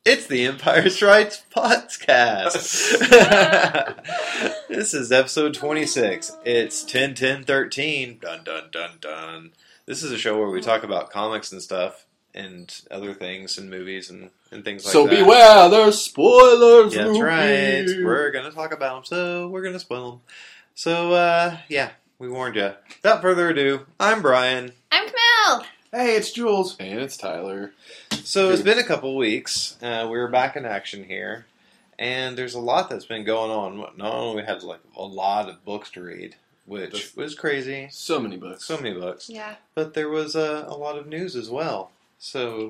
It's the Empire Strikes Podcast. This is episode 26. It's 10-10-13. Dun dun dun dun. This is a show where we talk about comics and stuff and other things and movies and things like that. So beware, there's spoilers. Yeah, that's right. We're going to talk about them, so we're going to spoil them. So, yeah, we warned you. Without further ado, I'm Brian. I'm Camille. Hey, it's Jules. And it's Tyler. So it's been a couple weeks. We're back in action here, and there's a lot that's been going on. Not only we had like a lot of books to read, which was crazy. So many books. So many books. Yeah. But there was a lot of news as well. So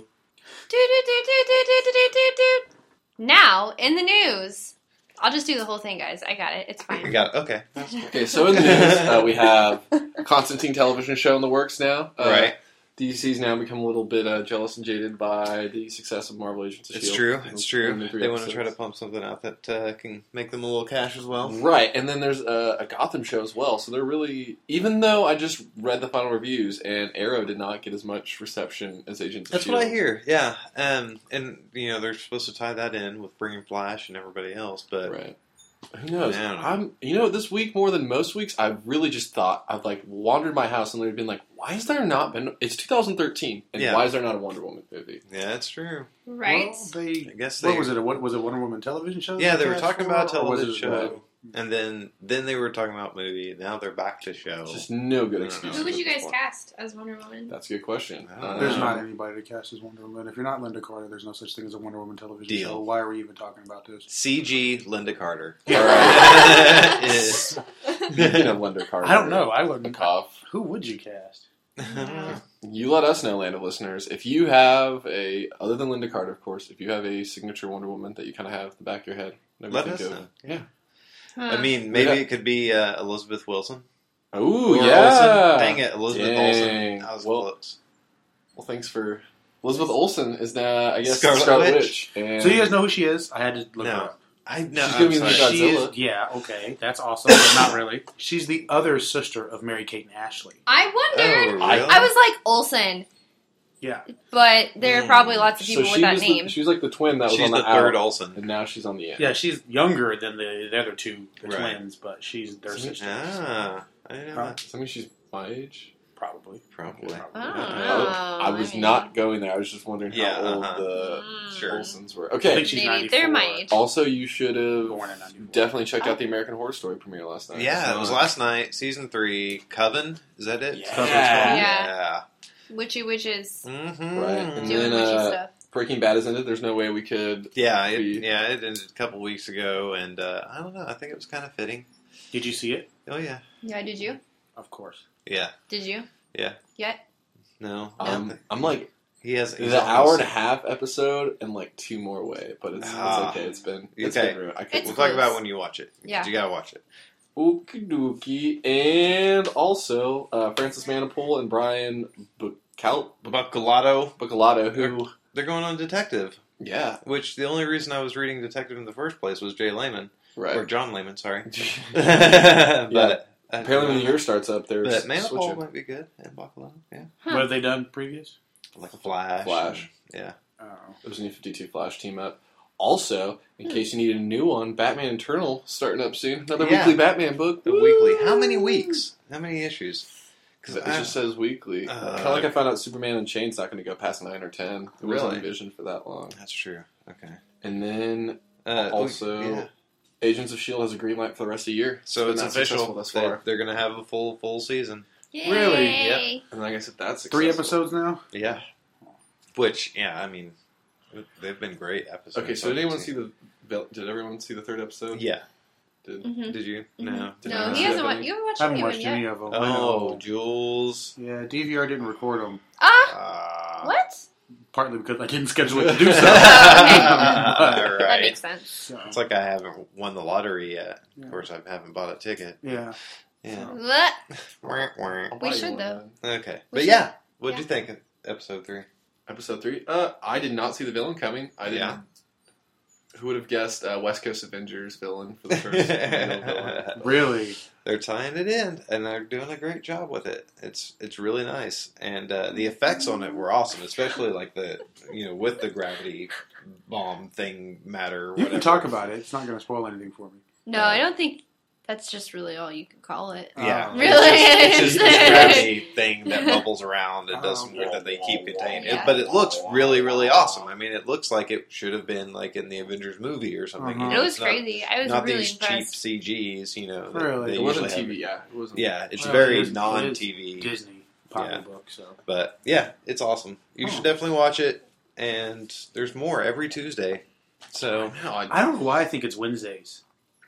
Now in the news. I'll just do the whole thing, guys. I got it. It's fine. we got it. Okay. Okay, so in the news, we have a Constantine television show in the works now. Right. DC's now become a little bit jealous and jaded by the success of Marvel Agents of It's S.H.I.E.L.D. true. It's true. Only 3 They want to episodes. try to pump something out that can make them a little cash as well. Right, and then there's a Gotham show as well. So they're really, even though I just read the final reviews and Arrow did not get as much reception as Agents of That's S.H.I.E.L.D. what I hear. Yeah. And you know they're supposed to tie that in with bringing Flash and everybody else, but Right. Who knows? Man. This week more than most weeks, I've really just thought, I've like wandered my house and literally been like, why has there not been, it's 2013, and Yeah. why is there not a Wonder Woman movie? yeah, that's true. Right? Well, I guess what they- was it? What was it? Wonder Woman television show? Yeah, they were cast talking for, about a or was television it, show. And then they were talking about movie. Now they're back to show. It's just no good I don't excuse. know. Who would you at this guys point. cast as Wonder Woman? That's a good question. I don't know. There's not anybody to cast as Wonder Woman. If you're not Linda Carter, there's no such thing as a Wonder Woman television Deal. show. Why are we even talking about this? CG Linda Carter. Alright. Is- Speaking of Linda Carter. I don't know. I A wouldn't. cough. Who would you cast? You let us know, land of listeners, if you have other than Linda Carter, of course, if you have a signature Wonder Woman that you kind of have in the back of your head. that we Let think us of. know. Yeah. I mean, maybe Yeah. it could be Elizabeth Wilson. Ooh, Or yeah. Olsen. Dang it, Elizabeth Dang. Olsen. That was Well, close. Well, thanks for... Elizabeth Olsen is now, I guess, Scarlet Scarlet Witch. Witch. And So you guys know who she is? I had to look No. her up. I know. She's I'm gonna be in the sorry. Godzilla. She is. Yeah. Okay. That's awesome, but not really. She's the other sister of Mary-Kate and Ashley. I Oh, wondered. really? I was like Olsen, Yeah. but there are probably lots of people with that name. She was like the twin that was She's on the the third out, Olsen. and now she's on the end. Yeah. She's younger than the other two, the Right. twins, but she's their See? sister. Ah, I didn't know that. I mean, she's my age. Probably. Probably. Oh, I was mean, not going there. I was just wondering Yeah, how old uh-huh. the Sure. Olsens were. I Okay. think she's Maybe 94. they're my age. Also, you should have Born in 94. definitely checked out the American Horror Story premiere last night. Yeah, it was So- last night. Season 3, Coven. Is that it? Yeah. That's what it's called? Yeah. Witchy witches Mm-hmm. Right, and doing then, witchy stuff. Breaking Bad has ended. There's no way we could. Yeah, it Be- ended a couple weeks ago, and I don't know. I think it was kind of fitting. Did you see it? Oh yeah, Yeah, did you? Of course. yeah, Did you? yeah. Yet? No, I'm like he has he's the hour almost- and a half episode and like 2 more away, but it's Ah. okay. It's been Okay. been ruined. I could, It's We'll talk close. about it when you watch it. 'Cause Yeah. you gotta watch it. Okie dokie. And also, Francis Manapul and Brian Buccalato, Buccalato, who, they're going on detective. yeah, Which the only reason I was reading detective in the first place was Jay Lehman or right. John Lehman. Sorry, Yeah. but Apparently, when the year starts up, there's but Manapul switching. might be good and Buccalato, yeah, Huh. What have they done previous? like Flash. Flash. Yeah. Oh. There's a new 52 Flash team up. Also, in case you need a new one, Batman Eternal starting up soon. Another Yeah. weekly Batman book. The Woo! weekly. How many weeks? How many issues? It just says weekly. Kind of Uh, like I found out Superman Unchained's not going to go past 9 or 10. It wasn't Really? envisioned for that long. That's true. Okay. And then also, yeah. Agents of S.H.I.E.L.D. has a green light for the rest of the year. So been it's that official. successful thus far. They're going to have a full season. Yay! Really? Yep. And like I said, that's 3 successful. episodes now? Yeah. Which, yeah, I mean, they've been great episodes. Okay, so did anyone see Did everyone see the 3rd episode? Yeah. Mhm. Did you? Mhm. No. Did No, anyone he see hasn't. anything? You haven't watched I haven't any of watched them any yet. of them. Oh, Jules. Yeah, DVR didn't record them. Ah, what? Partly because I didn't schedule it to do so. All That right. makes sense. So, It's like I haven't won the lottery yet. Yeah. Of course, I haven't bought a ticket. yeah. Yeah. What? Wah, wah. We should, though. Okay. We But should. yeah, what'd Yeah. you think of episode 3? Episode 3? I did not see the villain coming. I didn't. Yeah. Who would have guessed West Coast Avengers villain for the first real villain? Really? They're tying it in, and they're doing a great job with it. It's really nice, and the effects on it were awesome, especially like with the gravity bomb thing matter. You Whatever. can talk about it. It's not going to spoil anything for me. No, I don't think that's just really all you could call it. Yeah, Oh. Really? It's just this gravity thing that bubbles around and does Oh. that they keep contained. Yeah. But it looks really, really awesome. I mean, it looks like it should have been like in the Avengers movie or something. Uh-huh. You It know, was it's not- crazy. I was Not really these impressed. cheap CGs, you know. that Really? they It wasn't usually TV, have. yeah. It wasn't. Yeah, it's Well, very it is non-TV. Disney pocketbook, so. But yeah, it's awesome. You Oh. should definitely watch it. And there's more every Tuesday. So No, I don't know why I think it's Wednesdays.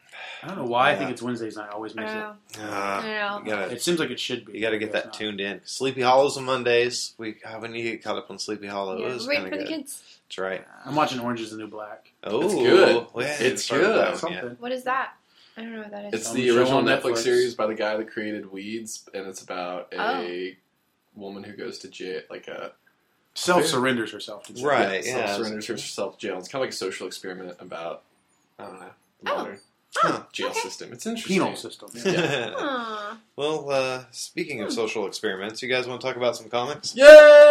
I don't know why I Yeah. think it's Wednesdays and I always I mix don't it. know. you I gotta It seems like it should be. you gotta get but that it's not. tuned in. Sleepy Hollow's on Mondays. We need to get caught up on Sleepy Hollow. Yeah, It was we're waiting kinda for the good. kids. That's right. I'm watching Orange is the New Black. Oh, It's good. well, yeah, It's started good. that one Something. yet. What is that? I don't know what that is. It's Some the show original on Netflix Netflix. series by the guy that created Weeds, and it's about a woman who goes to jail, like a Self-surrenders herself to jail. Right. yeah, self-surrenders herself to jail. It's kind of like a social experiment about, I don't know, the Oh. modern Huh. jail okay. system. It's interesting. Penal system. Yeah. Aw. Well, speaking of social experiments, you guys want to talk about some comics? Yay!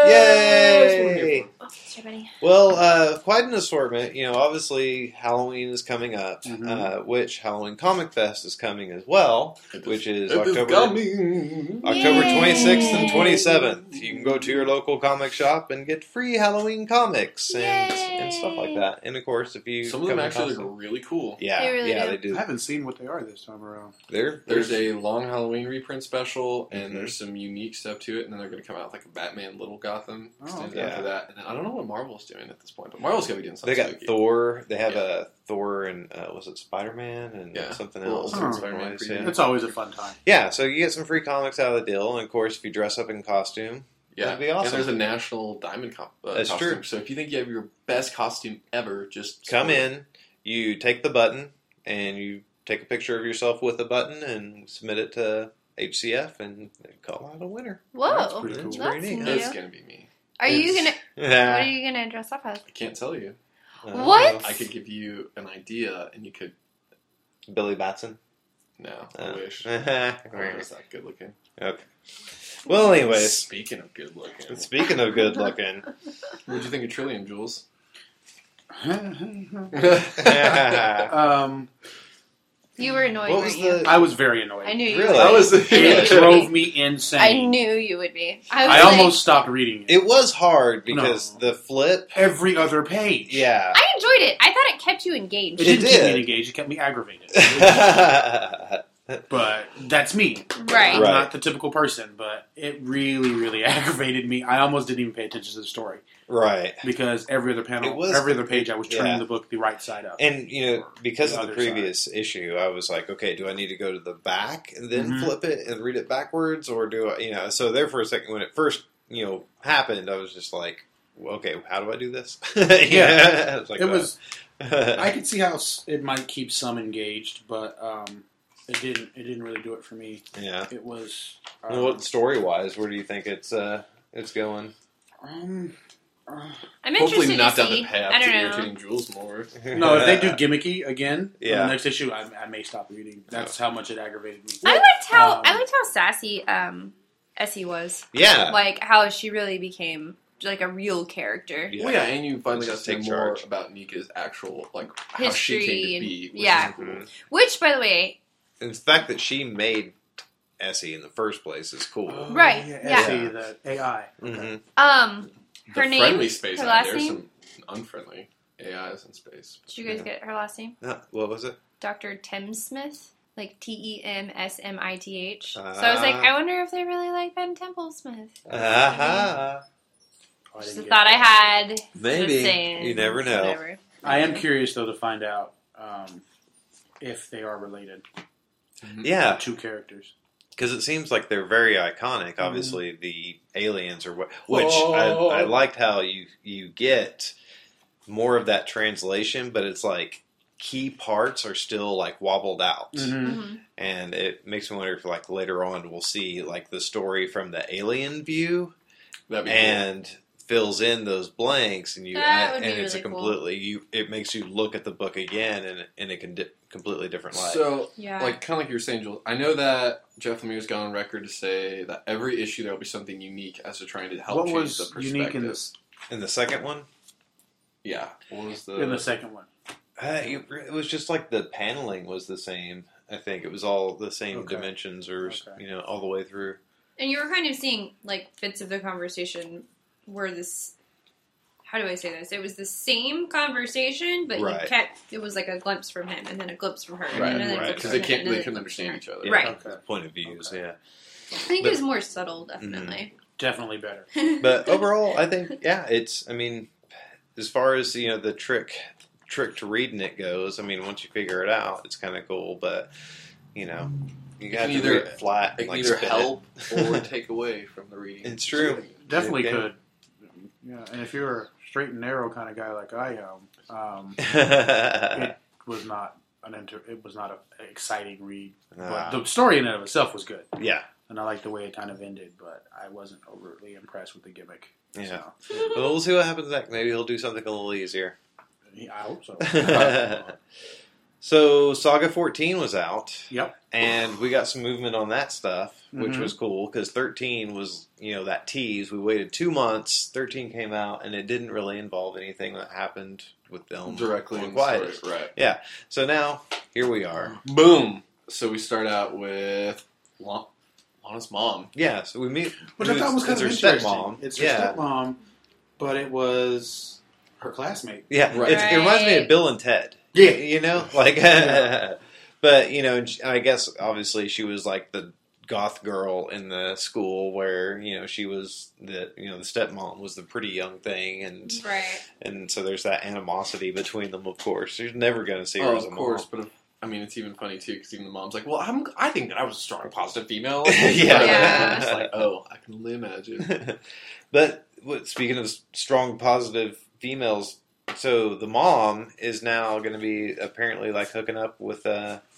That's what we're here Yay! for. Oh, sorry, buddy. Well, quite an assortment. You know, obviously Halloween is coming up, Mhm. which Halloween Comic Fest is coming as well, which is It October coming. October Yay! 26th and 27th. You can go to your local comic shop and get free Halloween comics and stuff like that. And of course, if you Some of them come actually across look really cool. yeah, They really yeah, do. they do. I haven't seen what they are this time around. There's a long Halloween reprint special, and Mhm. there's some unique stuff to it, and then they're going to come out with like a Batman Little Gotham Oh, extended yeah. after that. And I don't know what Marvel's doing at this point, but Marvel's going to be doing They something. got spooky. Thor. They have Yeah. a Thor and was it Spider-Man and Yeah. something Little else. Ultimate Spider-Man Always, preview. yeah. It's always a fun time. Yeah, so you get some free comics out of the deal, and of course, if you dress up in costume, Yeah, that'd be awesome. And there's a national diamond That's costume. true. So if you think you have your best costume ever, just come sport it. in, you take the button, and you take a picture of yourself with the button and submit it to HCF, and they call out a winner. Whoa. That's pretty cool. That's Pretty neat. neat. It's going to be me. Are you It's- gonna? What are you gonna dress up as? I can't tell you. What? I could give you an idea, and you could. Billy Batson. No, I wish. I was that good looking. Okay. Well, anyways, Speaking of good looking, speaking of good looking, what'd you think of Trillium, Jules? You were annoyed. what was weren't you? the? I was very annoyed. I knew you. Really? Would. I was. It drove me insane. I knew you would be. I, was I like- almost stopped reading it. It was hard because No. the flip. Every other page. Yeah. I enjoyed it. I thought it kept you engaged. It didn't keep did. me engaged. It kept me aggravated. right. But that's me. Right. I'm not the typical person, but it really, really aggravated me. I almost didn't even pay attention to the story because every other panel, It was- every other page, I was turning yeah. the book the right side up. And because The of the other previous issue, I was like, okay, do I need to go to the back and then Mhm. flip it and read it backwards, or do I, So there for a second, when it first, happened, I was just like, okay, how do I do this? Yeah. I was like, It was. I could see how it might keep some engaged, but it didn't. It didn't really do it for me. yeah. It was. Well, what story wise, where do you think it's going? I'm Hopefully interested not to down see. the path I to don't know. irritating Jules more. No, if they do gimmicky again, in Yeah. the next issue, I may stop reading. That's how much it aggravated me. I liked how Um, sassy Essie was. Yeah. Like how she really became like a real character. Yeah. Well, yeah, and you finally got Just to know take more charge. about Nika's actual how she History came to and- be. Which yeah. is cool. Mhm. Which, by the way, And the fact that she made Essie in the first place is cool. Right, Yeah. yeah. Essie, the AI. Mhm. her The name, friendly space her out last there's name. some unfriendly AIs in space. Did you guys get her last name? What was it? Dr. Tim Smith, like TEMSMITH. So I was like, Ah. I wonder if they really like Ben Temple Smith. Aha. Oh, I Just didn't a get thought that. I had. Maybe. Just saying. You never know. Whatever. I am curious though to find out if they are related. Yeah, The two characters. because it seems like they're very iconic. Obviously, the aliens or what. Which Oh. I liked how you get more of that translation, but it's like key parts are still like wobbled out, Mm-hmm. Mhm. and it makes me wonder if like later on we'll see like the story from the alien view That'd be cool. and fills in those blanks, and That would be it's a really cool. completely it makes you look at the book again in a completely different light. So, Yeah. like, kind of like you were saying, Jules, I know that Jeff Lemire's gone on record to say that every issue there will be something unique as to trying to help What change was the perspective. unique in this? In the second one, Yeah. What was In the second one, it was just like the paneling was the same. I think it was all the same Okay. dimensions, or Okay. all the way through. And you were kind of seeing like bits of the conversation where this. How do I say this? It was the same conversation, but Right. you kept. It was like a glimpse from him, and then a glimpse from her, Right, and then a right. glimpse Because from they him, can't, and then they a couldn't glimpse from understand her. each other. Right. Okay. Point of views, Okay. yeah. I think But- it was more subtle, definitely. definitely better. But overall, I think it's. I mean, as far as the trick to reading it goes, I mean, once you figure it out, it's kind of cool. But you got can to either- read it flat. It And, can like, either spin help or take away from the reading. It's true. Definitely Yeah. could. Yeah, and if you're a straight and narrow kind of guy like I am, it. it was not it was not an exciting read. Ah. But the story in and of itself was good, Yeah, and I liked the way it kind of ended. But I wasn't overtly impressed with the gimmick. yeah. So, But we'll see what happens next. Maybe he'll do something a little easier. I hope so. So Saga 14 was out. Yep. And we got some movement on that stuff, which Mhm. was cool, because 13 was, that tease. We waited 2 months, 13 came out, and it didn't really involve anything that happened with them Directly in the quiet. story. Right. So now, here we are. Boom. So we start out with Lana's mom. Yeah, so we meet... Which I thought was kind it's of her interesting. stepmom. It's her Yeah. stepmom, but it was her classmate. Yeah, Right. it reminds me of Right. Bill and Ted. Yeah. Like... Yeah. But, and I guess, obviously, she was like the goth girl in the school where, she was the stepmom was the pretty young thing, Right. and so there's that animosity between them, of course. You're never going to see her Oh, as a of course. mom. But I mean, it's even funny, too, because even the mom's like, well, I think that I was a strong, positive female. Yeah. It's like, oh, I can only imagine. But speaking of strong, positive females, so the mom is now going to be apparently like hooking up with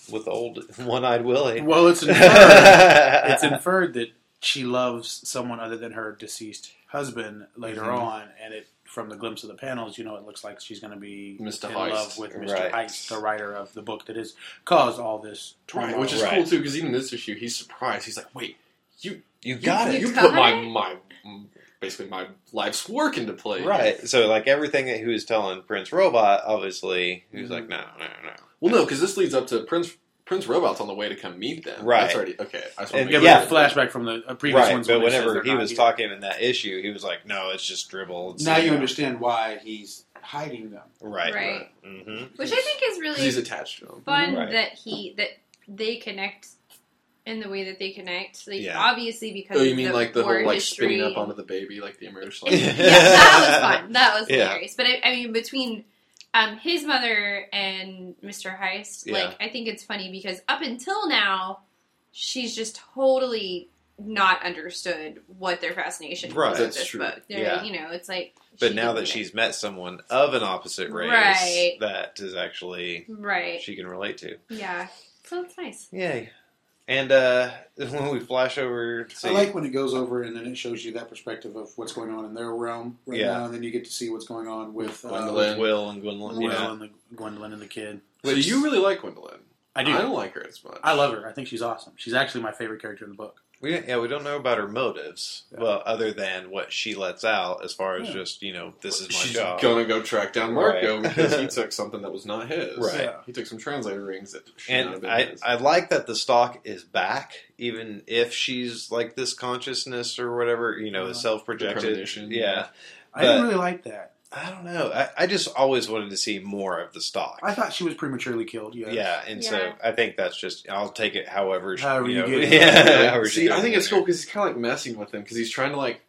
old One-Eyed Willie. Well, it's inferred. It's inferred that she loves someone other than her deceased husband later Mhm. on, and from the glimpse of the panels, it looks like she's going to be Mr. in Heist. love with Mr. Right. Heist, the writer of the book that has caused all this turmoil. Right, which is Right. cool, too, because even this issue, he's surprised. He's like, wait, You got it. You got put it? basically my life's work into play. Right. So, like, everything that he was telling Prince Robot, obviously, he was like, no. Well, no, because this leads up to Prince Robot's on the way to come meet them. Right. That's already okay. I just want And to Yeah, make but sure. the flashback from the previous Right, ones. but when it says whenever they're he not was here. talking in that issue, he was like, no, it's just dribble. It's, Now you understand why he's hiding them. Right. Right. Mm-hmm. Which I think is 'Cause really he's attached to him. fun Right. that they connect in the way that they connect. Like Yeah. obviously because Oh, you of mean the like the war whole like history. spinning up onto the baby, like the immersion? Yeah, that was fun. That was Yeah. hilarious. But I mean, between his mother and Mr. Heist, Yeah. like I think it's funny because up until now, she's just totally not understood what their fascination Right. was with That's this true. book. Yeah. It's like. But she now didn't that even- she's met someone of an opposite race, Right. that is actually right, she can relate to. yeah, so it's nice. Yay. And when we flash over, I like when it goes over and then it shows you that perspective of what's going on in their realm right Yeah. now, and then you get to see what's going on with Gwendolyn. Will and Gwendolyn. Will Yeah. and the Gwendolyn and the kid. So you really like Gwendolyn? I do. I don't like her as much. I love her. I think she's awesome. She's actually my favorite character in the book. We don't know about her motives, Yeah. well, other than what she lets out as far as Yeah. just this is my She's job. gonna go track down Marco Right. because he took something that was not his. Right. Yeah. He took some translator rings that should not have And been his. I like that the stock is back, even if she's like this consciousness or whatever, is self-projected. premonition. Yeah. I didn't But- really like that. I don't know. I just always wanted to see more of the stock. I thought she was prematurely killed. Yes. Yeah, and so Yeah. I think that's just, I'll take it however However you get it. Yeah, however See, she I goes think in it's there. cool because he's kind of like messing with him because he's trying to like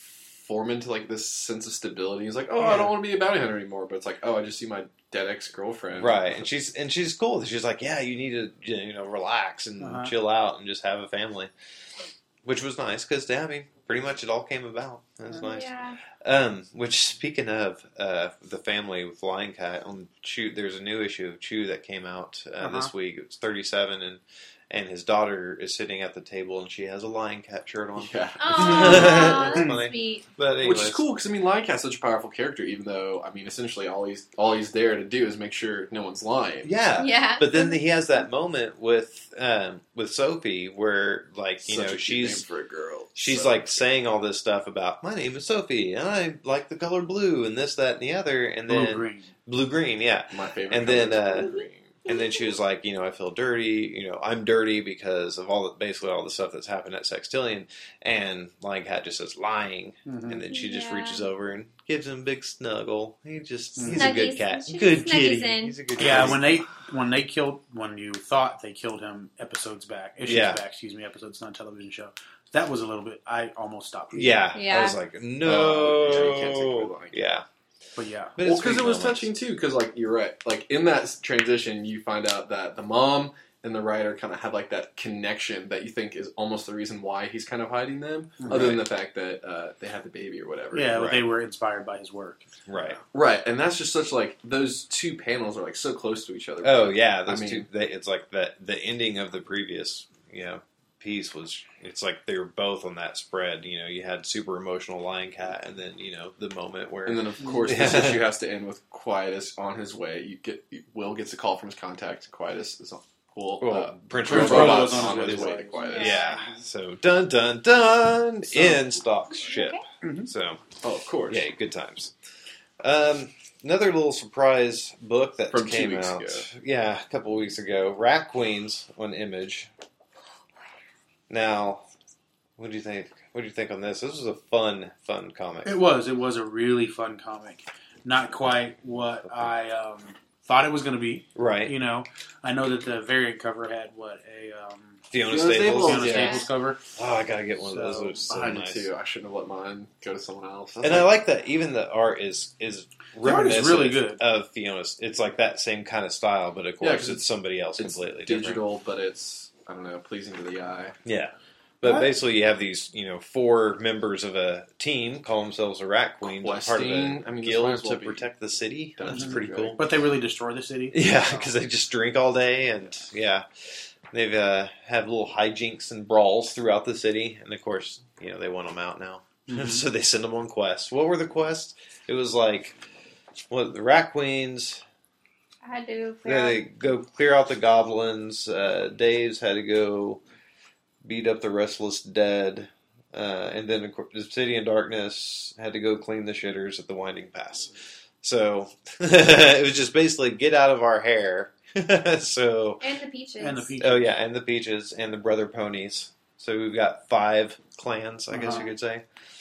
form into like this sense of stability. He's like, oh, I don't want to be a bounty hunter anymore, but it's like, oh, I just see my dead ex-girlfriend. Right, and she's cool. She's like, yeah, you need to relax and Uh-huh. chill out and just have a family, which was nice because I mean, pretty much it all came about. That's nice. Yeah. Which speaking of the family with Lion Cat on Chew, there's a new issue of Chew that came out this week. It was 37, and his daughter is sitting at the table, and she has a Lion Cat shirt on. Yeah. Aww, It's funny. that's sweet. But anyways, Which is cool because Lion Cat's such a powerful character. Even though essentially all he's there to do is make sure no one's lying. Yeah. Yeah. But then he has that moment with Sophie where Such a cute name for a girl. she's So saying all this stuff about my name is Sophie and I like the color blue and this, that, and the other, and then blue green, yeah. my favorite. And color then, is green. And then she was like, I feel dirty. I'm dirty because of basically all the stuff that's happened at Sextillion. And Lion Cat just says lying, and then she just reaches over and gives him a big snuggle. He's a good cat, good kitty. He's a good Yeah, kitty. when you thought they killed him episodes back, episodes, not a television show. That was a little bit. I almost stopped. Yeah, Yeah. I was like, no, yeah, you can't take away Lion Cat. yeah. But yeah, But Well, it's because it sweet was moments. touching too. Because you're right. In that transition, you find out that the mom and the writer kind of have that connection that you think is almost the reason why he's kind of hiding them, other than the fact that they had the baby or whatever. yeah, but Right. they were inspired by his work. Right. Right, and that's just such those two panels are so close to each other. Oh yeah, those I mean- two. It's like the ending of the previous piece was. It's like they were both on that spread. You had super emotional Lion Cat, and then the moment where. And then of course this issue has to end with Quietus on his way. Will gets a call from his contact. Quietus is on. Prince Robot's Robot's on his way to Quietus. Yeah. So dun dun dun in stock ship. Okay. So Oh, of course. yeah, good times. Another little surprise book that From 2 came weeks out. ago. Yeah, a couple of weeks ago. Rat Queens on Image. Now, what do you think? What do you think on this? This was a fun comic. It was a really fun comic. Not quite what I thought it was going to be. Right. I know that the variant cover had Fiona Fiona Staples. Staples, Fiona yeah. Staples cover. Oh, I gotta get one of those. So, Those are so I do nice. too. I shouldn't have let mine go to someone else. And I like that even the art is art is reminiscent really good. of Fiona's. It's like that same kind of style, but of course 'cause it's somebody else it's completely digital, but it's pleasing to the eye. different. Yeah. But What? basically, you have these, 4 members of a team call themselves a Rat Queen, part of Questing. a This might guild as well to be protect the city. That's done. pretty cool. But they really destroy the city. Yeah, because they just drink all day, and they've had little hijinks and brawls throughout the city, and of course, they want them out now, so they send them on quests. What were the quests? It was the Rat Queens. I had to They go clear out the goblins. Dave's had to go beat up the restless dead, and then of course, the City in Darkness had to go clean the shitters at the Winding Pass. So it was just basically get out of our hair. So and the peaches. And the peaches. oh yeah, and the Peaches and the Brother Ponies. So we've got 5 clans, I guess you could say.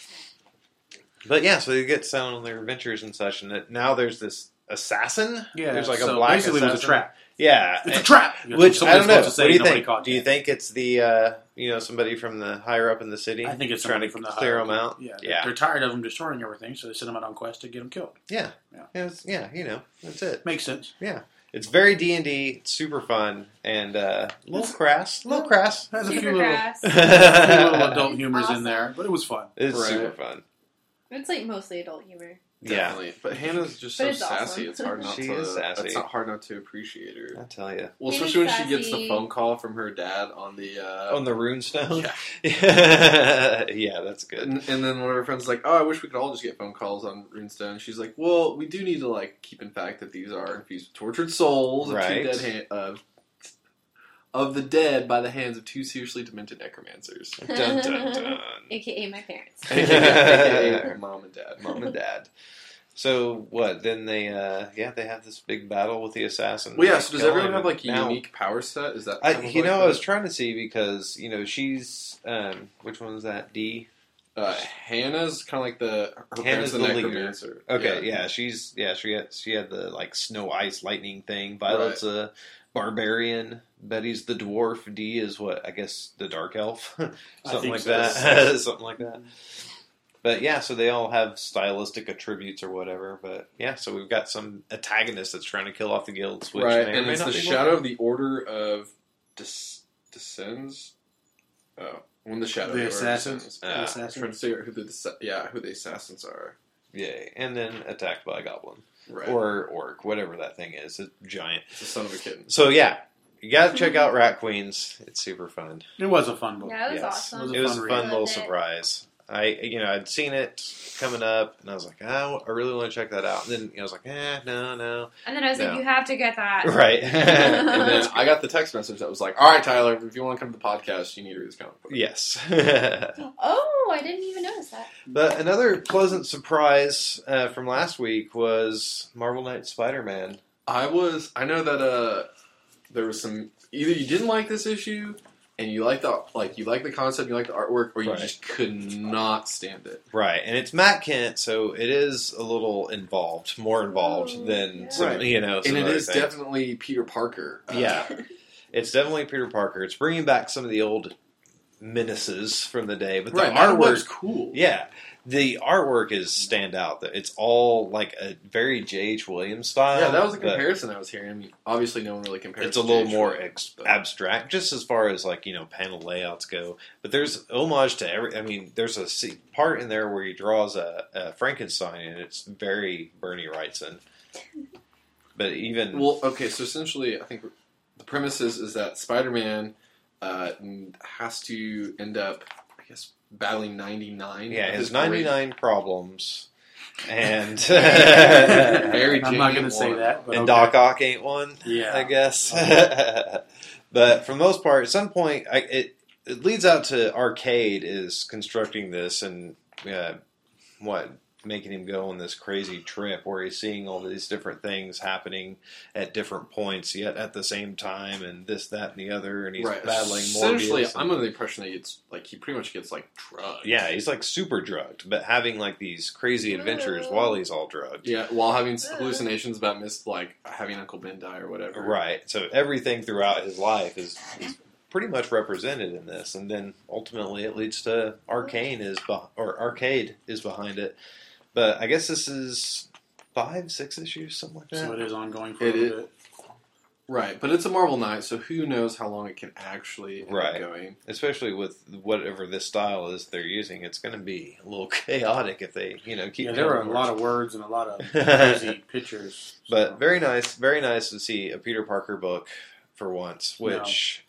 But yeah, so they get sent on their adventures and such, and now there's this assassin. Yeah, There's a so black basically assassin. it was a trap. Yeah, It's a trap. Which I don't know. To say What do you nobody think? caught Do you that. think it's the somebody from the higher up in the city? I think it's trying somebody to from the clear them hierarchy. out. Yeah, they're tired of them destroying everything, so they send them out on quest to get them killed. Yeah. Yeah. That's it. Makes sense. It's very D&D, super fun, and a little crass. Has a Super few little, grass. few little adult It's humors awesome. in there, but it was fun. It's Right. super fun. It's mostly adult humor. Yeah, Definitely. But Hannah's just But so it's awesome. sassy. It's hard not She to. is sassy. It's not hard not to appreciate her. I tell you. Well, Hannah's especially when she gets the sassy. phone call from her dad on the. On the runestone? Yeah. Yeah, that's good. And then one of her friends is like, "Oh, I wish we could all just get phone calls on Runestone." She's like, "Well, we do need to keep in fact that these are infused with tortured souls Right. of the dead by the hands of 2 seriously demented necromancers, Dun, dun, dun. AKA my parents. aka mom and dad." Mom and Dad. So what? Then they have this big battle with the assassin. Well, yeah. So does everyone have a Now- unique power set? Is that I kind of I was trying to see because she's which one is that? D. Hannah's kind of like her Hannah's parents, the the leader. necromancer. Okay, yeah, she had the snow ice lightning thing. Violet's a barbarian. Betty's the dwarf. D is what I guess the dark elf, something think like so. that, something like that. But yeah, so they all have stylistic attributes or whatever. But yeah, so we've got some antagonist that's trying to kill off the guilds, which Right, may or and may it's not the be Shadow of the Order of Descends. Oh, when the Shadow of The the Order assassins. Descends. The I'm assassins. trying to figure out who the assassins are. Yay, and then attacked by a goblin Right, or orc, whatever that thing is, a giant. it's the son of a kitten. So yeah, You got to check out Rat Queens. It's super fun. It was a fun book. Yeah, it was awesome. It was a fun little Loved it. surprise. I'd seen it coming up, and I was like, oh, I really want to check that out. And then I was like, no. And then I was like, No. you have to get that. Right. And then I got the text message that was like, all right, Tyler, if you want to come to the podcast, you need to read this comic book. Yes. Oh, I didn't even notice that. But another pleasant surprise from last week was Marvel Knights Spider-Man. I know that there was some, either you didn't like this issue, and you like the concept, you like the artwork, or you Right. just could not stand it. Right, and it's Matt Kent, so it is a little more involved than yeah. some, Right. some And it other is things. definitely Peter Parker. Yeah. It's definitely Peter Parker. It's bringing back some of the old menaces from the day, but the right. That was artwork, cool. yeah, the artwork is standout. It's all like a very J.H. Williams style. Yeah, that was a but comparison I was hearing. I mean, obviously, no one really compares. It's a to little J.H. more Williams, but- abstract, just as far as panel layouts go. But there's homage to every. I mean, there's a part in there where he draws a Frankenstein, and it's very Bernie Wrightson. But even Well, okay, so essentially, I think the premise is that Spider-Man has to end up, I guess, battling 99. yeah, of his his great- 99 problems, and Very I'm not going to genuine say one. that. But and okay. Doc Ock ain't one. Yeah. I guess. But for the most part, at some point, it leads out to Arcade is constructing this and making him go on this crazy trip where he's seeing all these different things happening at different points, yet at the same time, and this, that, and the other, and he's Right. battling Essentially, Morbius. I'm under the impression that he pretty much gets drugged. Yeah, he's super drugged, but having these crazy adventures while he's all drugged. Yeah, while having hallucinations about having Uncle Ben die or whatever. Right. So everything throughout his life is pretty much represented in this, and then ultimately it leads to Arcade is behind it. But I guess this is 5-6 issues, something like that. So it is ongoing for It a is- little bit. Right, but it's a Marvel Knight, so who knows how long it can actually end up Right. going. Especially with whatever this style is they're using, it's going to be a little chaotic if they, keep. Yeah, there were a lot of words and a lot of crazy pictures. But so. very nice to see a Peter Parker book for once. Which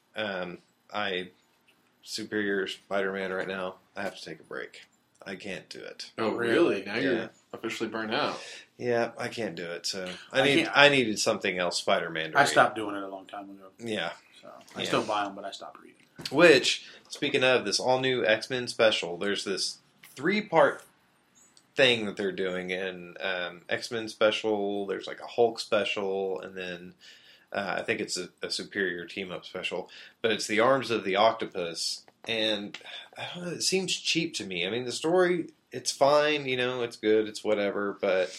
Superior Spider-Man right now. I have to take a break. I can't do it. Oh, Really? Now Yeah. you're officially burnt out. Yeah, I can't do it. So can't- I needed something else Spider-Man to I read. stopped doing it a long time ago. Yeah. So I Yeah. still buy them, but I stopped reading. Which, speaking of this all-new X-Men special, there's this 3-part thing that they're doing in X-Men special. There's a Hulk special, and then I think it's a Superior team-up special. But it's the Arms of the Octopus, and I don't know, it seems cheap to me. I mean, the story, it's fine, it's good, it's whatever, but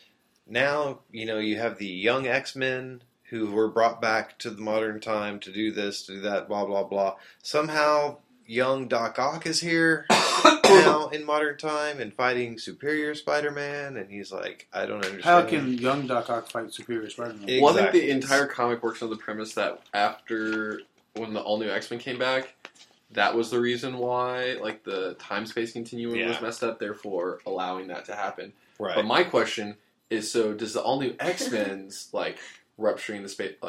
now, you have the young X-Men who were brought back to the modern time to do this, to do that, blah, blah, blah. Somehow, young Doc Ock is here now in modern time and fighting Superior Spider-Man, and he's like, I don't understand. How can young Doc Ock fight Superior Spider-Man? Well, I think Exactly. the entire comic works on the premise that after when the all-new X-Men came back, that was the reason why the time-space continuum was Yeah. messed up, therefore allowing that to happen. Right. But my question is, so does the all-new X-Men's rupturing the space,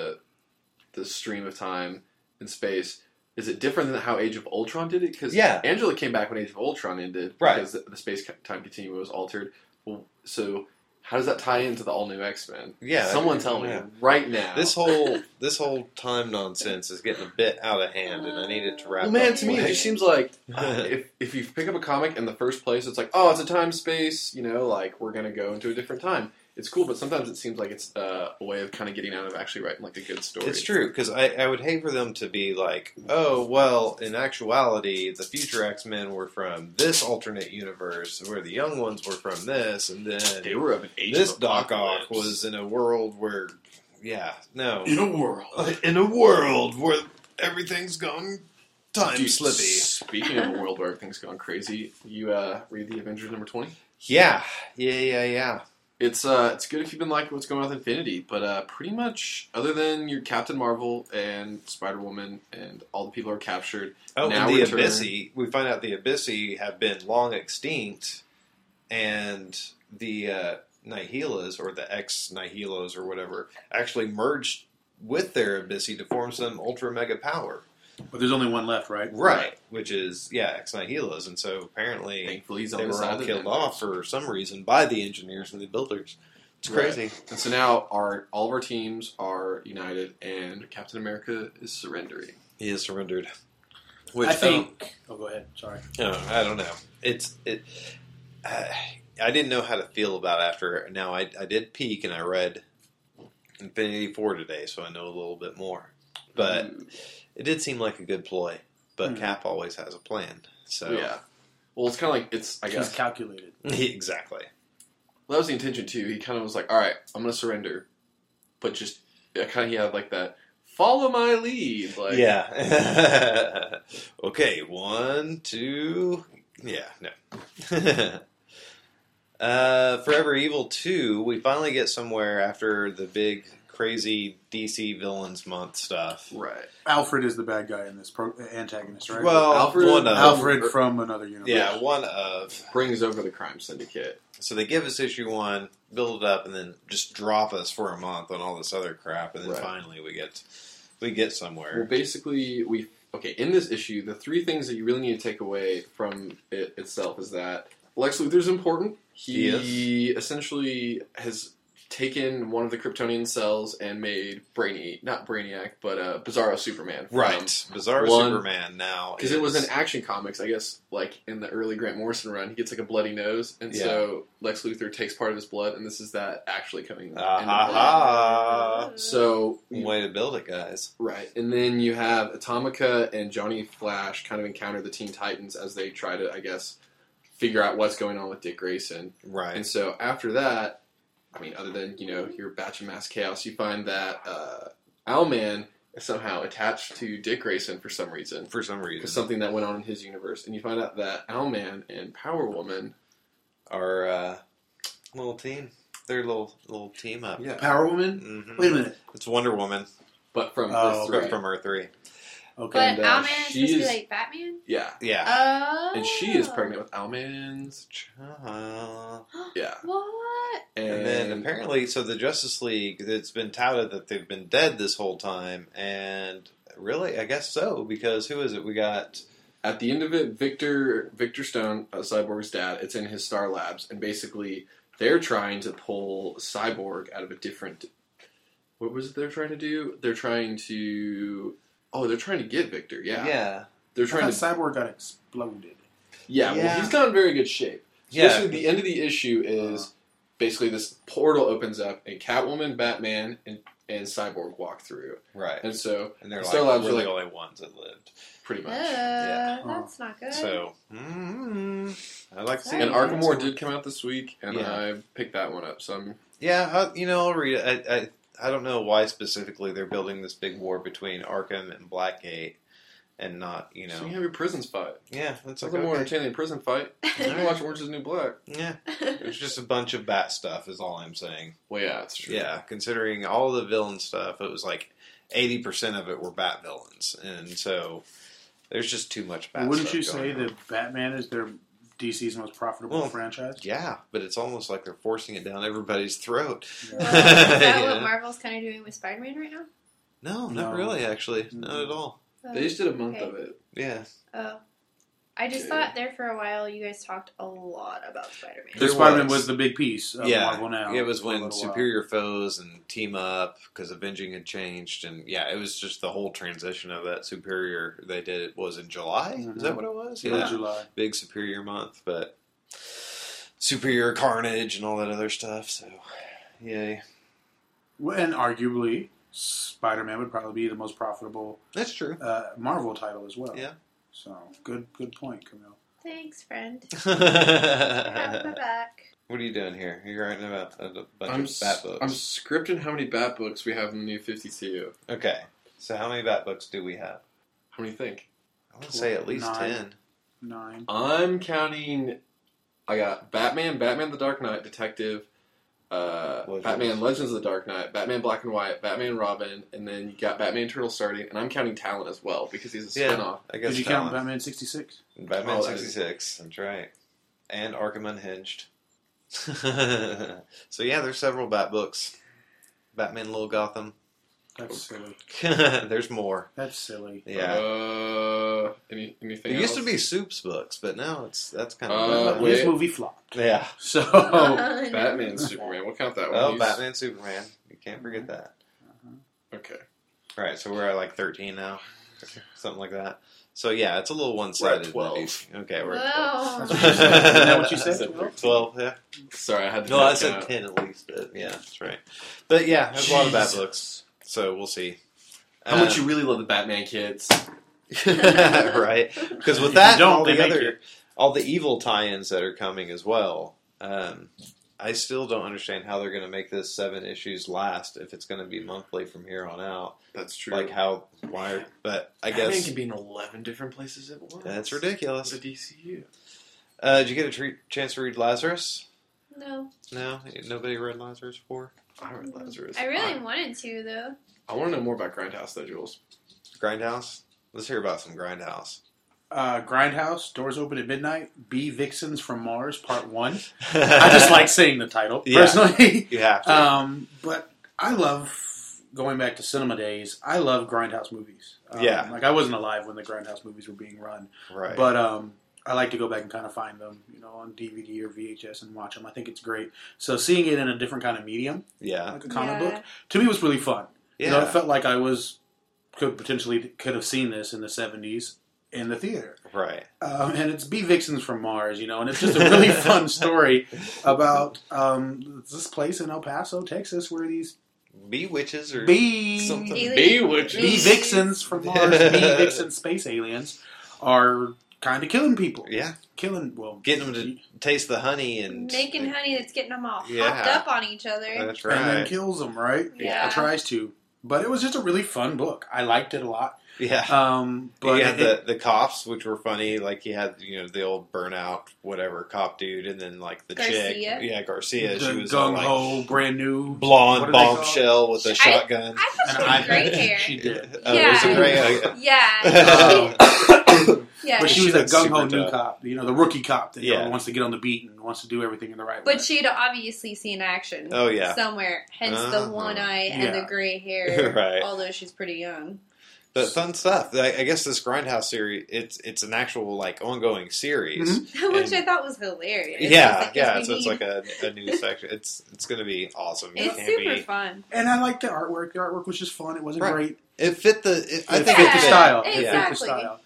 the stream of time and space, is it different than how Age of Ultron did it? Because Yeah. Angela came back when Age of Ultron ended Right. because the space-time continuum was altered. Well, so how does that tie into the all-new X-Men? Yeah. Someone tell me Yeah. right now. This whole time nonsense is getting a bit out of hand, and I need it to wrap Well, man, up. to me, it just seems like if you pick up a comic in the first place, it's like, oh, it's a time space, we're gonna go into a different time. It's cool, but sometimes it seems like it's a way of kind of getting out of actually writing a good story. It's true, because I would hate for them to be like, oh, well, in actuality, the future X-Men were from this alternate universe, where the young ones were from this, and then They were of an age this of Doc Ock apocalypse. was in a world where, no. in a world. In a world where everything's gone time Dude, slippy. Speaking of a world where everything's gone crazy, you read the Avengers number 20? Yeah. It's good if you've been liking what's going on with Infinity, but pretty much other than your Captain Marvel and Spider-Woman and all the people are captured. Oh, now and the return- Abyssi, we find out the Abyssi have been long extinct, and the Nihilas, or the ex-Nihilos or whatever, actually merged with their Abyssy to form some ultra mega power. But there's only one left, right? Right, which is, Ex Nihila's, and so apparently Thankfully, he's on they the were side all of the killed Avengers. off for some reason by the engineers and the builders. It's crazy. Right. And so now all of our teams are united, and Captain America is surrendering. He is surrendered. Which I think. Go ahead. Sorry. I don't know. I didn't know how to feel about it after. Now I did peek and I read Infinity 4 today, so I know a little bit more. But it did seem like a good ploy. But Cap always has a plan. So Yeah. Well, it's kind of like I guess He's calculated. Exactly. Well, that was the intention too. He kind of was like, "All right, I'm going to surrender," but just he had like that follow my lead. Like, Yeah. Okay, 1, 2. Yeah, no. Forever Evil 2, we finally get somewhere after the big, crazy DC Villains Month stuff. right. Alfred is the bad guy in this antagonist, right? Well, Alfred- Alfred from another universe. Yeah, one of. Brings over the crime syndicate. So they give us issue 1, build it up, and then just drop us for a month on all this other crap, and then Right. finally we get somewhere. Well, basically, in this issue, the 3 things that you really need to take away from it itself is that Lex Luthor's important. He essentially has taken one of the Kryptonian cells and made not Brainiac, but Bizarro Superman. Right. Bizarro Superman now. Because it was in Action Comics, I guess, like in the early Grant Morrison run, he gets like a bloody nose, and so Lex Luthor takes part of his blood, and this is that actually coming into play. So, way to build it, guys. right. And then you have Atomica and Johnny Flash kind of encounter the Teen Titans as they try to, I guess, figure out what's going on with Dick Grayson. Right. And so after that, I mean, other than, your batch of mass chaos, you find that Owlman is somehow attached to Dick Grayson for some reason. For some reason. Because something that went on in his universe. And you find out that Owlman and Power Woman Our little team. Their little team up. Yeah. Power Woman? Mm-hmm. Wait a minute. It's Wonder Woman. But from Oh, Earth 3. From Earth 3. Okay. But And, Owlman is supposed to she be is- like Batman? Yeah. Yeah. Oh. And she is pregnant with Owlman's Child. Yeah. What? And then apparently, so the Justice League, it's been touted that they've been dead this whole time, and really, I guess so, because who is it? We got... At the end of it, Victor Stone, Cyborg's dad, it's in his Star Labs, and basically they're trying to pull Cyborg out of a different... What was it they're trying to do? They're trying to get Victor, yeah. Yeah. They're I trying thought to... Cyborg got exploded. Yeah, well, Yeah. he's not in very good shape. So Yeah. basically, the end of the issue is basically this portal opens up, and Catwoman, Batman, and Cyborg walk through. Right. And so, And they're Star like, Labs we're are the like- only ones that lived. pretty much. Yeah. That's not good. So, I'd like to see Sorry. And it. Arkham War did come out this week, and Yeah. I picked that one up. So I'm Yeah, I'll read it. I don't know why specifically they're building this big war between Arkham and Blackgate, and not, So you can have your prisons fight. Yeah, that's It's like, more okay. entertaining than prison fight. You can watch Orange is the New Black. Yeah, it's just a bunch of bat stuff is all I'm saying. Well, yeah, that's true. Yeah, considering all the villain stuff, it was like 80% of it were bat villains, and so there's just too much bat Wouldn't stuff you say going on. that Batman is their DC's most profitable Well, franchise? Yeah, but it's almost like they're forcing it down everybody's throat. Well, is that Yeah. what Marvel's kind of doing with Spider-Man right now? No, not No. really, actually. Not at all. They just did a month Okay. of it. Yeah. Oh. I just Okay. thought there for a while you guys talked a lot about Spider-Man. There The Spider-Man was. was the big piece of Yeah, Marvel now. it was for a when little while. superior foes and team up because Avenging had changed, and yeah, it was just the whole transition of that superior. They did it was in July. Is that what it was? Yeah, July. Big superior month, but superior carnage and all that other stuff. So, yay, Well, and arguably, Spider-Man would probably be the most profitable that's true. Marvel title as well. Yeah. So good point, Camille. Thanks, friend. What Have my back. are you doing here? You're writing about a bunch I'm of bat books. I'm scripting how many Bat books we have in the New 52. Okay, so how many bat books do we have? How many do you think? I would say at least 9. 10. 9. I'm counting. I got Batman the Dark Knight, Detective, Batman Legends of the Dark Knight, Batman Black and White, Batman Robin, and then you got Batman Turtle starting, and I'm counting Talon as well because he's a Yeah. spinoff. I guess Did you Talon. count Batman 66? Batman Oh, 66, that's right. And Arkham Unhinged. So yeah, there's several Bat books. Batman Little Gotham. That's silly. There's more. That's silly. Yeah. Anything It used to else? be Soup's books, but now that's kind of This wait. movie flopped. yeah. So Batman, Superman. We'll count that one. Oh, He's- Batman, Superman. You can't forget that. Okay. All right, so we're at like 13 now, something like that. So yeah, it's a little one-sided. We're at 12. movie. Okay, we're at Whoa. Isn't that what you I said? said 12. 12, yeah. Sorry, I had to. No, I check said out. 10 at least. But yeah, that's right. But yeah, there's a lot of bad books. So we'll see. How much you really love the Batman kids? Right? Because with If that, you don't, and all they the make other, you. all the evil tie-ins that are coming as well. I still don't understand how they're going to make this 7 issues last if it's going to be monthly from here on out. That's true. Like why? But I Batman guess can be in 11 different places at once. that's ridiculous. The DCU. Did you get a chance to read Lazarus? No. No, nobody read Lazarus before. I read Lazarus. I really wanted to, though. I want to know more about Grindhouse, though, Jules. Grindhouse. Let's hear about some Grindhouse. Grindhouse, Doors Open at Midnight, B Vixens from Mars, Part 1. I just like saying the title, Yeah. personally. You have to. But I love, going back to cinema days, I love Grindhouse movies. Yeah. Like, I wasn't alive when the Grindhouse movies were being run. Right. But I like to go back and kind of find them, on DVD or VHS and watch them. I think it's great. So seeing it in a different kind of medium, yeah. like a comic Yeah. book, to me was really fun. Yeah. It felt like I could have seen this in the 70s in the theater. Right. And it's B Vixens from Mars, and it's just a really fun story about this place in El Paso, Texas, where these Bee witches or bee something. Bewitches. Vixens from Mars, bee Vixen space aliens, are kind of killing people. Yeah. Getting Getting them to taste the honey and Making honey that's getting them all Yeah. hopped up on each other. That's and then right. kills them, right? Yeah. Or tries to. But it was just a really fun book. I liked it a lot. Yeah. But you had the cops, which were funny. Like you had the old burnout whatever cop dude, and then like the Garcia. chick, yeah, Garcia. the She was all gung like ho, brand new blonde what do they call it? bombshell with a shotgun. I thought she had great hair. She did. Oh, was it great? Yeah. Yeah. But she was a That's gung ho super new tough. cop, the rookie cop that Yeah. wants to get on the beat and wants to do everything in the right way. But she'd obviously seen action Oh yeah. somewhere, hence the one eye and Yeah. the gray hair, Right. although she's pretty young. But fun stuff. I guess this Grindhouse series, it's an actual like ongoing series. Mhm. Which And- I thought was hilarious. I Yeah, was like, yeah. yes, So we it's need- like a new section. It's going to be awesome. It It's can't super be. fun. And I liked the artwork. The artwork was just fun. It wasn't Right. great. It fit the. I It think fit it the fit. style. Exactly. It fit the style.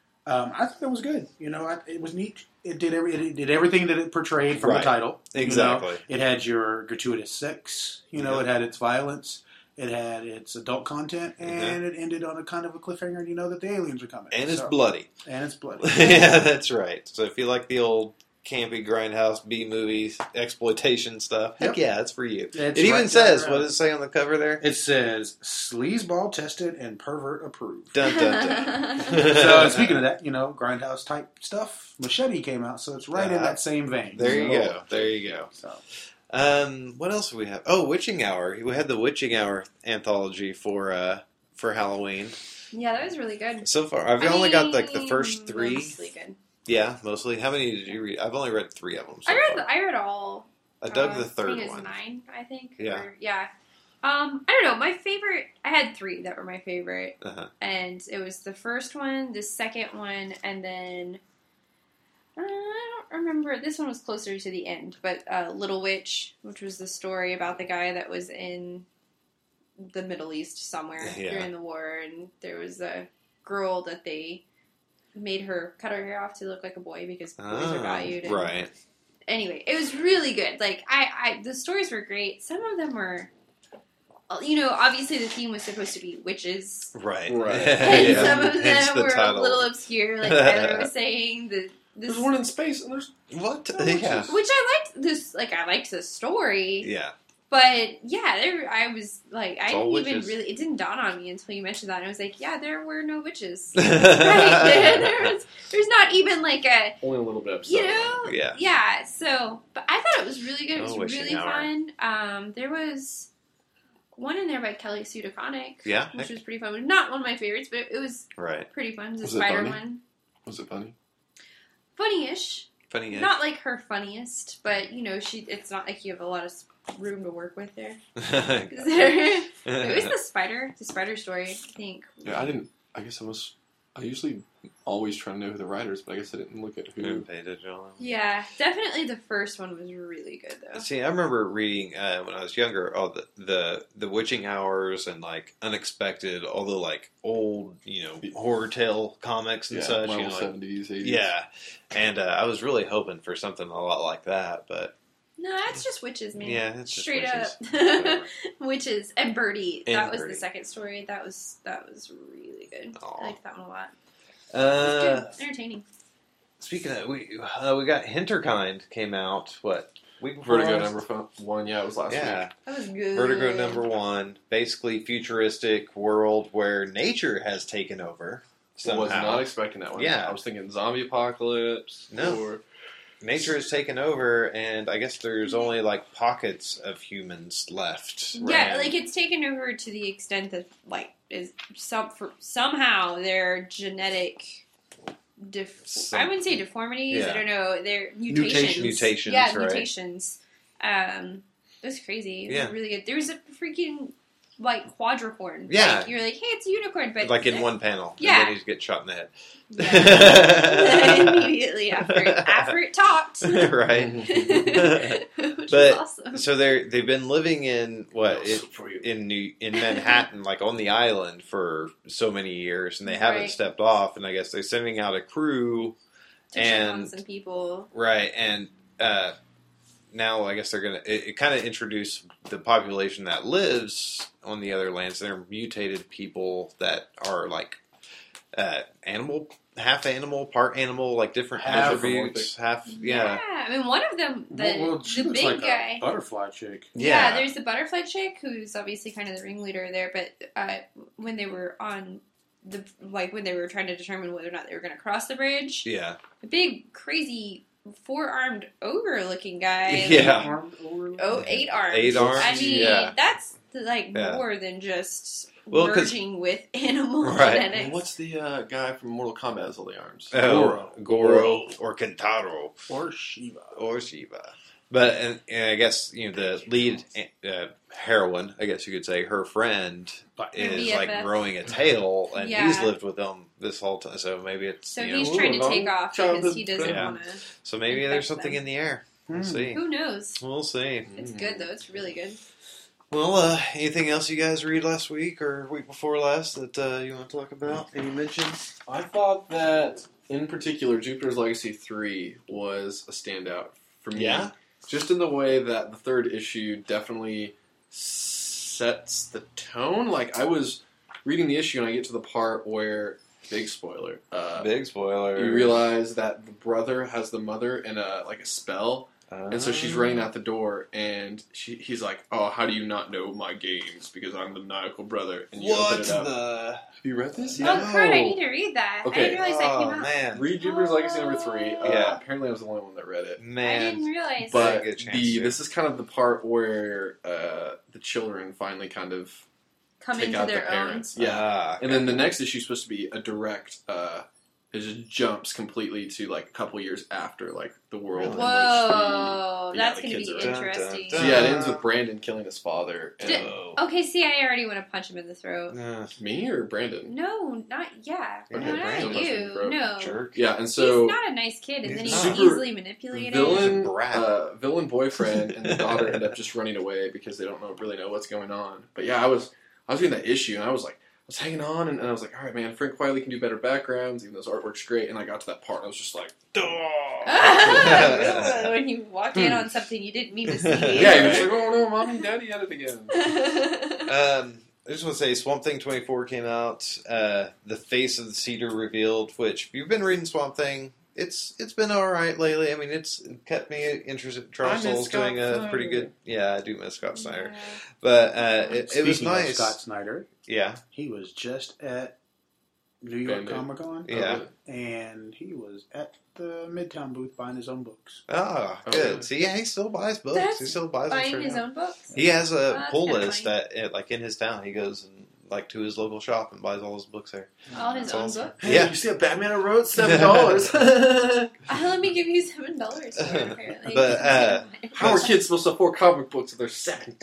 I thought it was good. It was neat. It did everything that it portrayed from Right. the title. Exactly. It had your gratuitous sex. Yeah. It had its violence. It had its adult content, and it ended on a kind of a cliffhanger. And that the aliens are coming. And it's So- bloody. And it's bloody. Yeah, that's right. So if you like the old campy Grindhouse B movies exploitation stuff, heck Yep. yeah, it's for you. It's It even right says, down what around. does it say on the cover there? It says sleazeball tested and pervert approved. Dun dun dun. So speaking of that, Grindhouse type stuff, Machete came out, so it's right in Yeah. that same vein. There you So- go. There you go. So What else do we have? Oh, Witching Hour. We had the Witching Hour anthology for Halloween. Yeah, that was really good. So far, I've only got like the first 3. Mostly good. Yeah, mostly. How many did you read? I've only read 3 of them. So far. I read all. I dug the I third think it was one. 9, I think. Yeah. Yeah. I don't know. My favorite. I had 3 that were my favorite, Uh-huh. and it was the first one, the second one, and then I don't remember. This one was closer to the end, but Little Witch, which was the story about the guy that was in the Middle East somewhere Yeah. during the war, and there was a girl that they made her cut her hair off to look like a boy because boys are valued. And right. Anyway, it was really good. Like the stories were great. Some of them were, obviously the theme was supposed to be witches, Right. Right. and Yeah. some of Hence them the were title. a little obscure. Like Tyler was saying, There's one in space, and there's What? Oh, Yeah. which I liked this. Like I liked the story, Yeah. but yeah, I was like, I It's all didn't even witches. really. It didn't dawn on me until you mentioned that. And I was like, yeah, there were no witches. Yeah. Right? There's not even like a. only a little bit upset. You know, Yeah. So, but I thought it was really good. It was Oh, Wishing really Hour. fun. There was one in there by Kelly Sue DeConnick, Yeah. which was pretty fun. Not one of my favorites, but it was Right. pretty fun. It was Was a it spider funny? one, Was it funny? funny-ish. Funny. Not like her funniest, but it's not like you have a lot of room to work with there. yeah, It was the spider story, I think. Yeah, I usually always try to know who the writer is, but I guess I didn't look at who. Yeah, definitely the first one was really good though. See, I remember reading when I was younger all the Witching Hours and like Unexpected, all the like old horror tale comics and such. Marvel 70s, 80s. Yeah, and I was really hoping for something a lot like that, but No, that's just witches, man. yeah, it's just Straight witches. up witches and Birdie. And That was Birdie. the second story. That was really good. Aw. I liked that one a lot. It was good. Entertaining. Speaking of, we got Hinterkind came out week before Vertigo last? number 1, yeah, it was last week. Yeah, That was good. Vertigo #1, basically futuristic world where nature has taken over. I was Somehow. not expecting that one. Yeah. I was thinking zombie apocalypse. No. Or, Nature has taken over, and I guess there's only like pockets of humans left. Yeah, And- like it's taken over to the extent that somehow their genetic. I wouldn't say deformities. Yeah. I don't know. They're mutations. Mutations, Yeah, right. mutations. It was crazy. It was Yeah. really good. There was a freaking quadricorn. Yeah. Like, you're like, hey, it's a unicorn, but like in one panel. Yeah. And then he gets shot in the head. Yeah. Immediately after it talked. Right. Which But- was awesome. So they've been living in for you. in Manhattan, like on the island for so many years, and they haven't Right. stepped off. And I guess they're sending out a crew, To check on and- some people. right? And now I guess they're gonna. It kind of introduce the population that lives on the other lands. They're mutated people that are like half animal, part animal, like different Half attributes. Half, yeah. I mean, one of them, she the looks big like guy. a butterfly chick. Yeah, there's the butterfly chick who's obviously kind of the ringleader there. But when they were on when they were trying to determine whether or not they were going to cross the bridge, Yeah. the big crazy 4-armed ogre-looking guy. Yeah. Oh, 8 arms. 8 arms, I mean, yeah. that's Yeah. more than just Well, 'cause- merging with animal Right. genetics. And what's the guy from Mortal Kombat has all the arms? Goro or Kentaro Or Shiva. or Shiva. But and I guess the lead heroine, I guess you could say, her friend is BFF. like growing a tail, and Yeah. he's lived with them this whole time. So maybe it's So you he's know, trying to long take off childhood because he doesn't friend. want to. so maybe there's infect something them. in the air. We'll see. Who knows? We'll see. It's good though. It's really good. Well, anything else you guys read last week or week before last that you want to talk about? Any mentions? I thought that, in particular, Jupiter's Legacy 3 was a standout for me. Yeah? Just in the way that the third issue definitely sets the tone. Like, I was reading the issue and I get to the part where, big spoiler, Big spoiler. you realize that the brother has the mother in a spell. And so she's running out the door, and he's like, "Oh, how do you not know my games? Because I'm the maniacal brother." And you open What it up. the? Have you read this No. yet? Oh, crud, I need to read that. I Okay. didn't realize that came out. man. Read Jupiter's Legacy number 3. Yeah. Apparently, I was the only one that read it. I Man. didn't realize. But get a chance to. this is kind of the part where the children finally kind of come take into out the their own. parents. Yeah. Ah, And then the next issue is supposed to be a direct. It just jumps completely to like a couple years after like the world. in which Whoa, the- that's the going to kids be are in. interesting. So yeah, it ends with Brandon killing his father. And, Did- Okay, see, I already want to punch him in the throat. me or Brandon? No, not Yeah, no, Brandon not must you. be broke. No, Jerk. Yeah, and so he's not a nice kid, and then He's he's not. easily manipulated. villain, He's a brat. villain boyfriend and the daughter end up just running away because they don't really know what's going on. But yeah, I was reading that issue and I was hanging on and I was like, all right, man, Frank Wiley can do better backgrounds, even though his artwork's great. And I got to that part and I was just like, When you walked in on something you didn't mean to see. yeah, he was like, oh no, mommy, daddy had it again. I just want to say Swamp Thing 24 came out. The Face of the Cedar revealed, which if you've been reading Swamp Thing, it's been all right lately. I mean, it's kept me interested. I miss Charles Scott doing a Snyder. pretty good. Yeah, I do miss Scott Snyder, Yeah. but it was Speaking of nice. Scott Snyder, Yeah, he was just at New York Bandit. Comic Con, yeah. and he was at the Midtown booth buying his own books. Oh, Oh, good. really? See, yeah, he still buys books. That's he still buys them Buying straight his up. own books. He has a That's pull kinda list funny. at like in his town. He goes and like to his local shop and buys all his books there. All his That's own awesome. books. Hey, Yeah. you see a Batman I wrote? $7. Let me give you $7 for it, apparently. But, How are kids supposed to afford comic books if they're 7?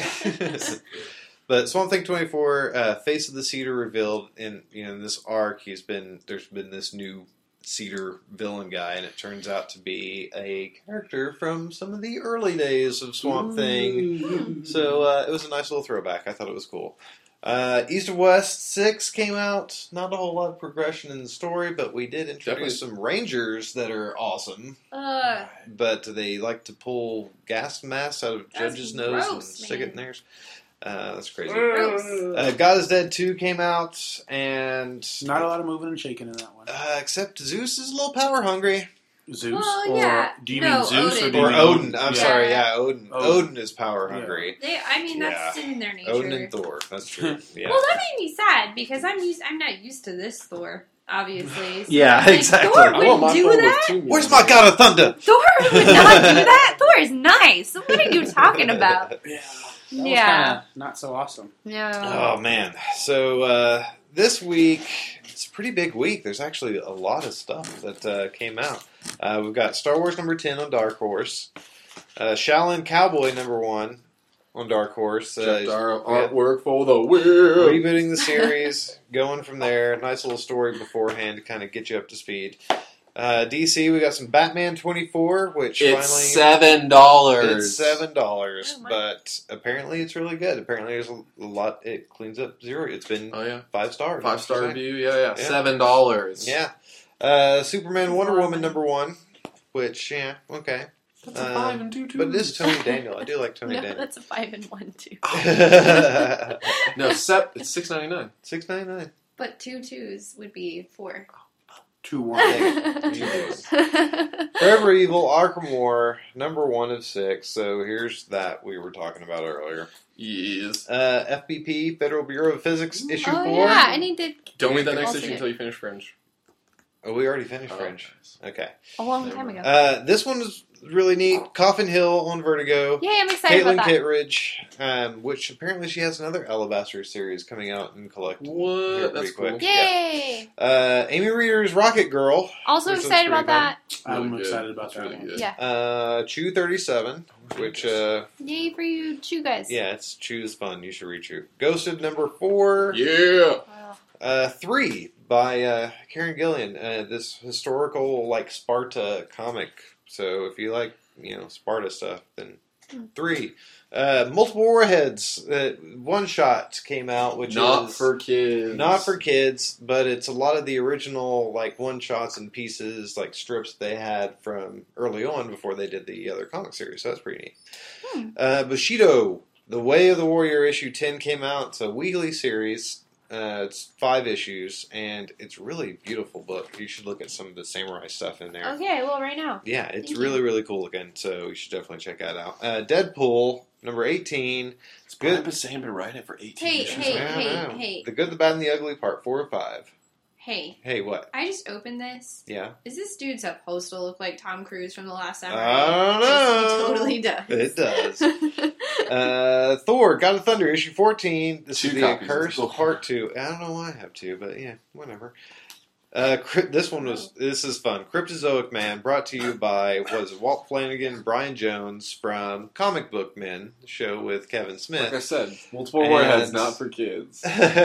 But Swamp Thing 24, Face of the Cedar revealed in this arc. There's been this new Cedar villain guy, and it turns out to be a character from some of the early days of Swamp Thing. So it was a nice little throwback. I thought it was cool. East of West 6 came out. Not a whole lot of progression in the story, but we did introduce some Rangers that are awesome. But they like to pull gas masks out of That's Judge's nose and gross, stick man. it in theirs. That's crazy. Gross. God is Dead 2 came out, and Not a lot of moving and shaking in that one. except Zeus is a little power hungry. Zeus? Well, or yeah. do you No, mean Zeus Odin. or do you Or mean Odin. I'm Yeah. sorry, yeah, Odin. Odin. Odin is power Yeah. hungry. That's in their nature. Odin and Thor. That's true. Yeah. Well, that made me sad because I'm not used to this Thor, obviously. So Yeah, it's like, exactly. Thor I want my wouldn't do Thor with that. 2 million. Where's my God of Thunder? Thor would not do that. Thor is nice. What are you talking about? Yeah. Yeah. Not so awesome. No. Oh, man. So, this week, it's a pretty big week. There's actually a lot of stuff that came out. We've got Star Wars number 10 on Dark Horse. Shaolin Cowboy number 1 on Dark Horse. Checked our artwork for the win. Rebooting the series, going from there. Nice little story beforehand to kind of get you up to speed. DC, we got some Batman 24, which It's finally... $7. It's $7, Oh, my. but apparently it's really good. Apparently there's a lot. It cleans up zero. It's been Oh yeah, 5 stars. 5-star review. Yeah, Yeah. $7. Yeah. Superman Wonder Woman number 1, which okay. That's a 5 and 2 But it is Tony Daniel. I do like Tony No, Daniel. that's a 5 and 1 too. No, it's $6.99. $6.99. But 2 2s would be 4. 2-1. Forever Evil Arkham War number 1 of 6. So here's that we were talking about earlier. Yes. FBP Federal Bureau of Physics issue 4. Oh yeah, I need to Don't read that next I'll issue see it. until you finish Fringe. Oh, we already finished Oh, Fringe. Okay. a long time ago. This one was really neat. Coffin Hill on Vertigo. Yay, I'm excited Caitlin about that. Kittredge, which apparently she has another Alabaster series coming out in collect. Here What? pretty That's cool. quick. Yay! Amy Reader's Rocket Girl. Also Which looks excited about pretty that. I'm Really good. excited about That's that really one. good. Yeah. Chew 37, which Yay for you, two guys. yeah, it's Chew's fun. You should read Chew. Ghosted number 4. Yeah. Wow. 3 by Karen Gillian. This historical like Sparta comic. So if you like Sparta stuff, then 3. Multiple Warheads. One shot came out, which Not is for kids. not for kids, but it's a lot of the original like one shots and pieces, like strips they had from early on before they did the other comic series. So that's pretty neat. Bushido, The Way of the Warrior issue 10 came out. It's a weekly series. It's 5 issues, and it's a really beautiful book. You should look at some of the samurai stuff in there. Okay, well, right now. Yeah, it's Thank really, really cool looking, so you should definitely check that out. Deadpool, number 18. It's good. Brian Posehn been writing it for 18 Hey, issues. hey, I don't know. hey. The Good, the Bad, and the Ugly, part 4 of 5. Hey, Hey, what? I just opened this. Yeah? Is this dude supposed to look like Tom Cruise from The Last Samurai? I don't know. He totally does. It does. Thor, God of Thunder, issue 14. This is 2 the copies. Accursed, Cool. part 2. I don't know why I have 2, but yeah, whatever. This is fun. Cryptozoic Man, brought to you by, Walt Flanagan and Brian Jones from Comic Book Men, the show with Kevin Smith. Like I said, multiple And- warheads, not for kids.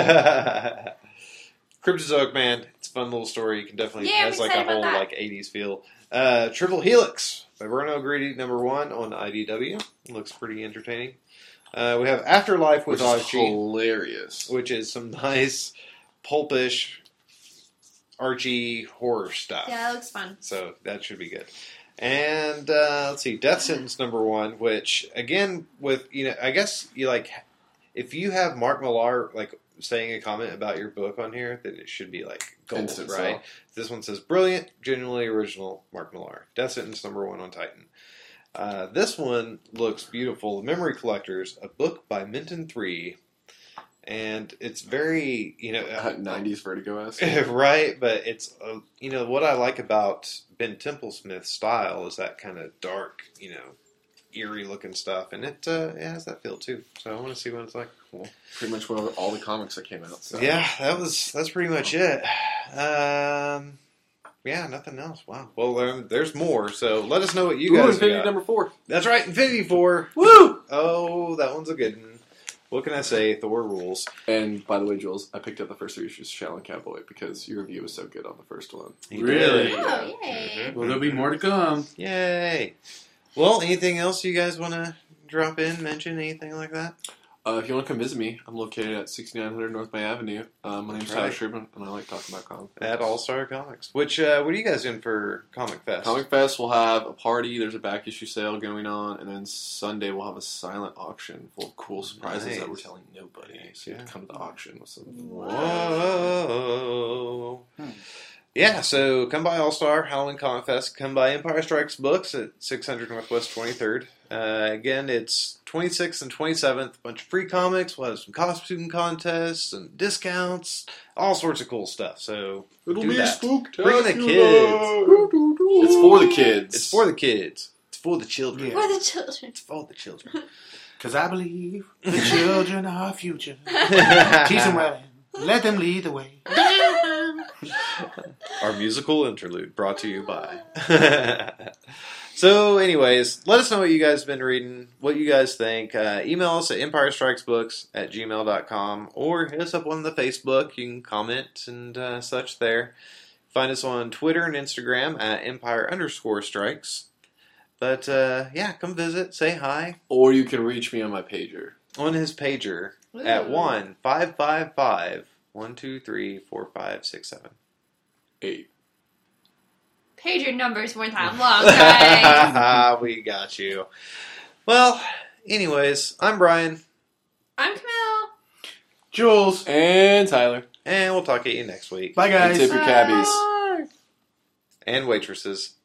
Cryptozoic Man, it's a fun little story. You can definitely Yeah, I'm has like a excited whole about that. like 80s feel. Triple Helix by Verno Greedy, number 1 on IDW. Looks pretty entertaining. We have Afterlife with Which is Archie, hilarious. which is some nice pulpish Archie horror stuff. Yeah, that looks fun. So that should be good. And let's see, Death Sentence number 1, which again with I guess you like if you have Mark Millar like saying a comment about your book on here, then it should be like gold, Instant right? sell. This one says brilliant, genuinely original Mark Millar. Death Sentence number 1 on Titan. This one looks beautiful. The Memory Collectors, a book by Minton 3. And it's very, 90s Vertigo-esque. right, but it's, what I like about Ben Templesmith's style is that kind of dark, eerie looking stuff, and it has that feel too. So I want to see what it's like. Well, pretty much one of all the comics that came out. So. Yeah, that's pretty much it. Yeah, nothing else. Wow. Well, there's more. So let us know what you guys Infinity got. number 4. That's right, Infinity 4. Woo! Oh, that one's a good one. What can I say? Thor rules. And by the way, Jules, I picked up the first 3 issues of Shaolin Cowboy because your review was so good on the first one. Really? Oh, yay. Well, there'll be more to come. Yay. Well, anything else you guys want to drop in, mention, anything like that? If you want to come visit me, I'm located at 6900 North May Avenue. My name's Tyler Right. Sherman, and I like talking about comics. At All Star Comics. Which, what are you guys doing for Comic Fest? Comic Fest will have a party. There's a back issue sale going on, and then Sunday we'll have a silent auction full of cool surprises Nice. that we're telling nobody. So you have to come to the auction with some. Whoa. Yeah, so come by All Star, Halloween Comic Fest. Come by Empire Strikes Books at 600 Northwest 23rd. Again, it's 26th and 27th. A bunch of free comics. We'll have some costume contests and discounts. All sorts of cool stuff. So It'll do be that. spooktacular. Bring the kids. It's for the kids. It's for the kids. It's for the children. For the children. It's for the children. Because I believe the children are our future. Teach them well and let them lead the way. Our musical interlude brought to you by. So, anyways, let us know what you guys have been reading, what you guys think. Email us at empirestrikesbooks@gmail.com or hit us up on the Facebook. You can comment and such there. Find us on Twitter and Instagram at Empire_Strikes. But, yeah, come visit, say hi. Or you can reach me on my pager. On his pager at 1-555-123-4567. 8. Pager numbers weren't that long, guys. We got you. Well, anyways, I'm Brian, I'm Camille. Jules. And Tyler. and we'll talk to you next week. Bye, guys. And tip your cabbies. And waitresses.